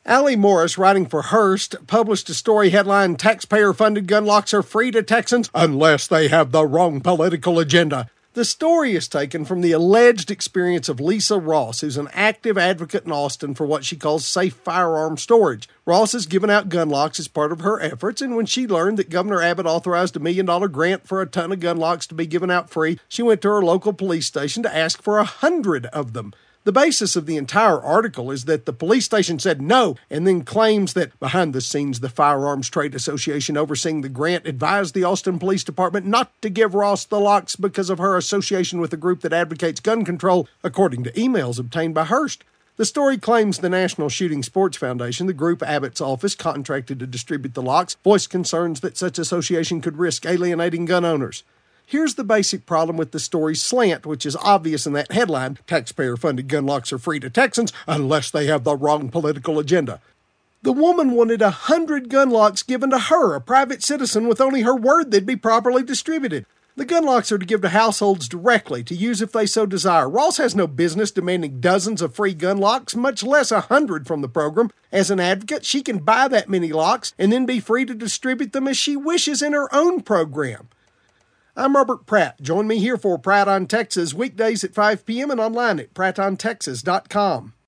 Allie Morris, writing for Hearst, published a story headlined, "Taxpayer-Funded Gun Locks Are Free to Texans Unless They Have the Wrong Political Agenda." The story is taken from the alleged experience of Lisa Ross, who's an active advocate in Austin for what she calls safe firearm storage. Ross has given out gun locks as part of her efforts, and when she learned that Governor Abbott authorized a $1 million grant for a ton of gun locks to be given out free, she went to her local police station to ask for 100 of them. The basis of the entire article is that the police station said no, and then claims that behind the scenes, the Firearms Trade Association overseeing the grant advised the Austin Police Department not to give Ross the locks because of her association with a group that advocates gun control, according to emails obtained by Hearst. The story claims the National Shooting Sports Foundation, the group Abbott's office contracted to distribute the locks, voiced concerns that such association could risk alienating gun owners. Here's the basic problem with the story's slant, which is obvious in that headline, "Taxpayer-Funded Gun Locks Are Free to Texans Unless They Have the Wrong Political Agenda." The woman wanted 100 gun locks given to her, a private citizen, with only her word they'd be properly distributed. The gun locks are to give to households directly, to use if they so desire. Ross has no business demanding dozens of free gun locks, much less 100 from the program. As an advocate, she can buy that many locks and then be free to distribute them as she wishes in her own program. I'm Robert Pratt. Join me here for Pratt on Texas, weekdays at 5 p.m. and online at prattontexas.com.